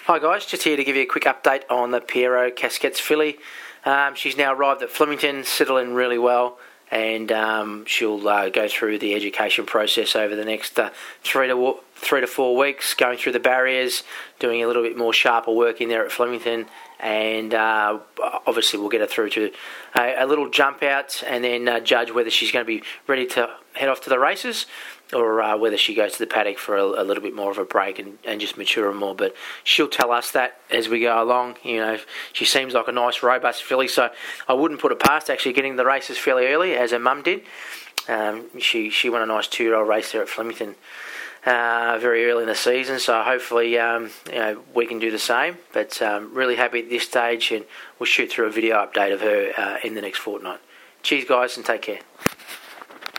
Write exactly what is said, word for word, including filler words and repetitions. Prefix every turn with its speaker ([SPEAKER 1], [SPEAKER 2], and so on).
[SPEAKER 1] Hi guys, just here to give you a quick update on the Pierrot Casquettes filly. Um, she's now arrived at Flemington, settling really well, and um, she'll uh, go through the education process over the next uh, three to three to four weeks, going through the barriers, doing a little bit more sharper work in there at Flemington, and uh, obviously we'll get her through to a, a little jump out, and then uh, judge whether she's going to be ready to head off to the races, or uh, whether she goes to the paddock for a, a little bit more of a break and, and just mature more. But she'll tell us that as we go along. You know, she seems like a nice, robust filly, so I wouldn't put it past actually getting the races fairly early, as her mum did. Um, she she won a nice two-year-old race there at Flemington uh, very early in the season, so hopefully um, you know, we can do the same. But um, really happy at this stage, and we'll shoot through a video update of her uh, in the next fortnight. Cheers, guys, and take care.